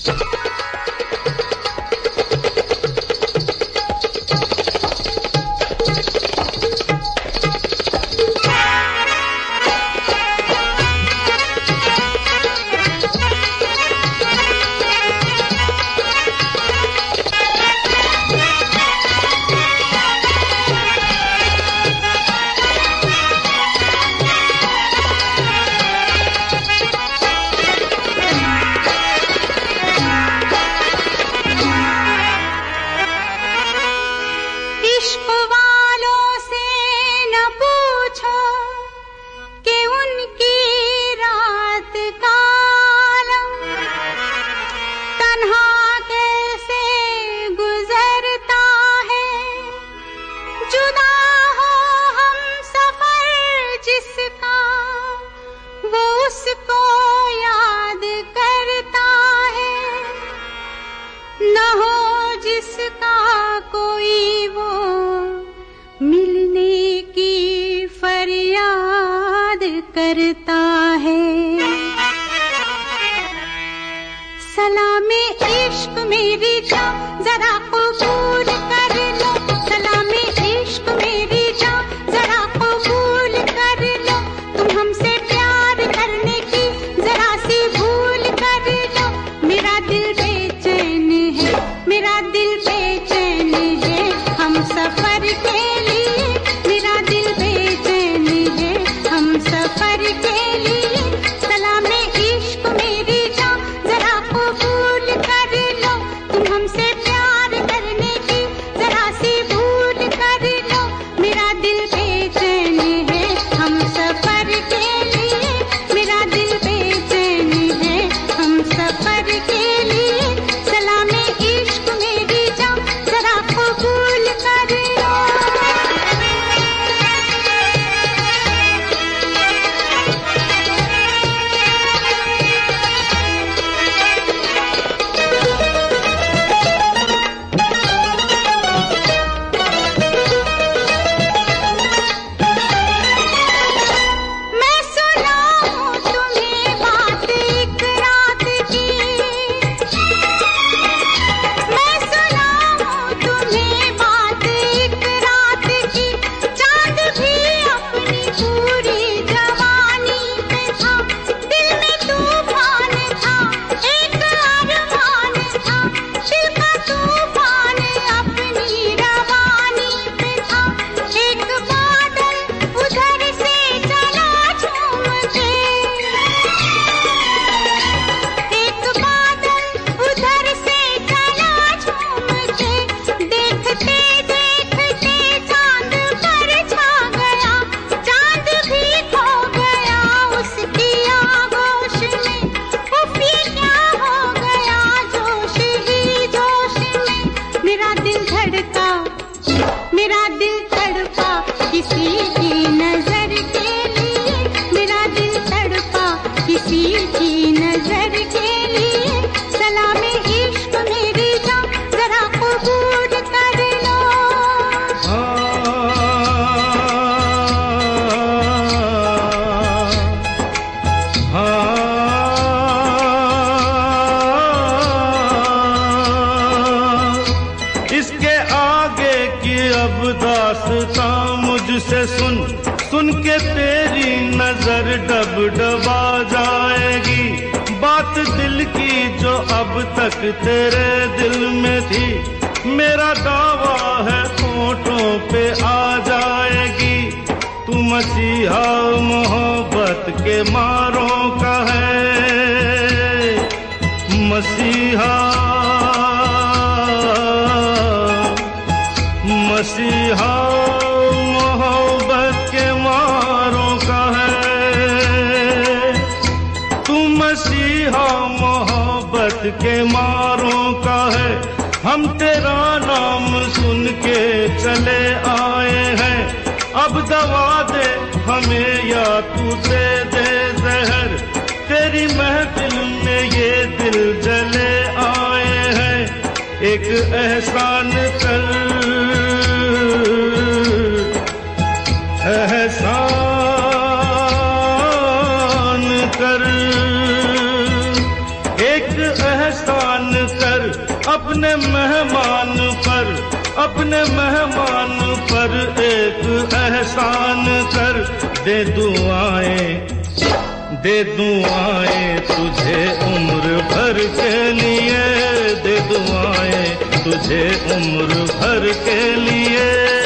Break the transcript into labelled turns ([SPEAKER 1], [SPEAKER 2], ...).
[SPEAKER 1] करता है। सलामे इश्क मेरी जान जरा कबूल कर लो, सलामे इश्क मेरी जान जरा कबूल कर लो, तुम हमसे प्यार करने की जरा सी भूल कर लो। मेरा दिल बेचैन है, मेरा दिल बेचैन है हम सफर के लिए, मेरा दिल बेचैन है हम सफर के लिए। सलामे इश्क मेरी जान जरा कबूल कर लो, तुम हमसे प्यार करने की जरा सी भूल कर लो। मेरा दिल बेचैन है हम सफर के लिए, मेरा दिल बेचैन है हम सफर के लिए। सलामे इश्क मेरी जान जरा कबूल कर लो। मैं सुनाऊं तुम्हें बात एक रात की, मैं सुनाऊं तुम्हें बात एक रात की। चांद भी अपनी पूरी जवानी पे था, दिल में तूफान था, एक अरमान था, दिल का तूफान अपनी रवानी पे था। एक बादल उधर से चला झूम के, एक बादल उधर से चला झूम के, देखते देखते चांद पर छा गया, चांद भी खो गया उसकी आगोश में। उफ ये क्या हो गया जोश ही जोश में, मेरा दिल धड़का, मेरा दिल तड़पा किसी की नजर के लिए, मेरा दिल तड़पा किसी की नजर के लिए। सलामे इश्क मेरी जान जरा कबूल कर लो।
[SPEAKER 2] इसके आगे की अब दास्तां मुझसे सुन, सुन के तेरी नजर डब डबा जाएगी। बात दिल की जो अब तक तेरे दिल में थी, मेरा दावा है होठों पे आ जाएगी। तू मसीहा मोहब्बत के मारों का है, मसीहा मसीहा मोहब्बत के मारों का है। तू मसीहा मोहब्बत के मारों का है। हम तेरा नाम सुन के चले आए हैं, अब दवा दे हमें या तू दे दे जहर। तेरी महफिल में ये दिल जले आए हैं, एक एहसान कर, एहसान कर, एक एहसान अपने मेहमान पर एक एहसान कर। दे दुआएं तुझे उम्र भर के लिए, दे दुआएं तुझे उम्र भर के लिए।